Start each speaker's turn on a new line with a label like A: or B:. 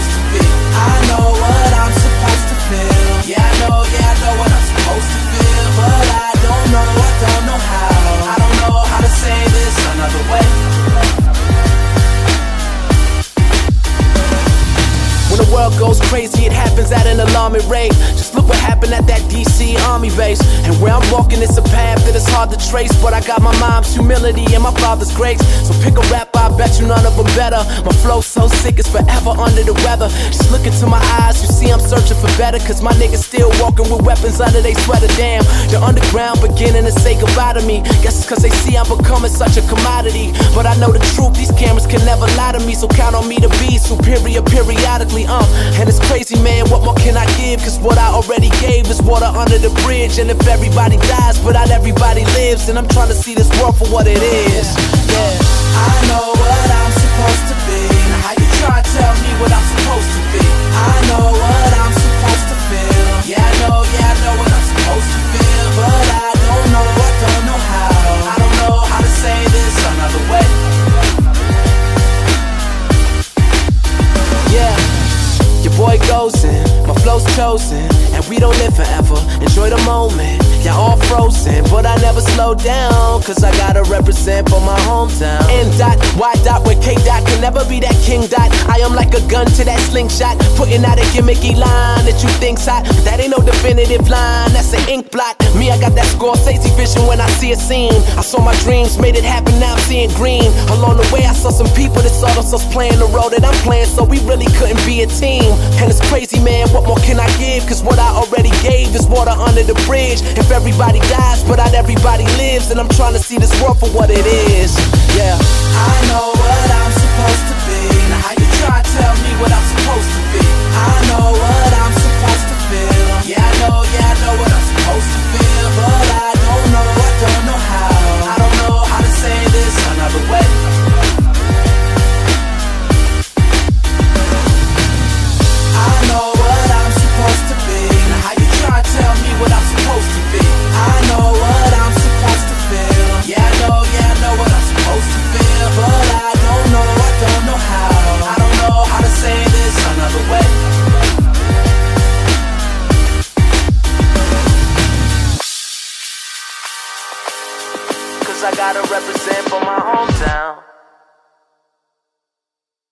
A: supposed to be. I know what I'm supposed to feel. Yeah, I know what I'm supposed to feel. But I don't know how. I don't know how to say this another way. When the world goes crazy, it happens at an alarming rate. Just look what happened at that DC Army base. And where I'm walking, it's a path that is hard to trace. But I got my mom's humility and my father's grace. So pick a rapper, I bet you none of them better. My flow's so sick, it's forever under the weather. Just look into my eyes, you see I'm searching for better. Cause my niggas still walking with weapons under they sweater. Damn, the underground beginning to say goodbye to me. Guess it's cause they see I'm becoming such a commodity. But I know the truth, these cameras can never lie to me. So count on me to be superior periodically. And it's crazy, man, what more can I give? Cause what I already gave is water under the bridge. And if everybody dies, but not everybody lives, then I'm trying to see this world for what it is. Yeah, I know what I'm supposed to be. Now how you try to tell me what I'm supposed to be? I know what I'm supposed to feel. Yeah, I know what I'm supposed to feel. But I don't know how. I don't know how to say this another way. Yeah. Your boy goes in, my flow's chosen, and we don't live forever. Enjoy the moment, y'all all frozen, but I never slow down, cause I gotta represent for my hometown. N dot, Y dot, where K dot can never be that king dot. I am like a gun to that slingshot, putting out a gimmicky line that you think's hot, but that ain't no definitive line, that's an ink blot. Me, I got that Scorsese vision when I see a scene. I saw my dreams, made it happen, now I'm seeing green. Along the way I saw some people that saw themselves playing the role that I'm playing, so we really couldn't be a team. And it's crazy, man, what more can I give? Cause what I already gave is water under the bridge. If everybody dies, but not everybody lives, then I'm trying to see this world for what it is. Yeah, I know what I'm supposed to be. Now how you try to tell me what I'm supposed to be? I know what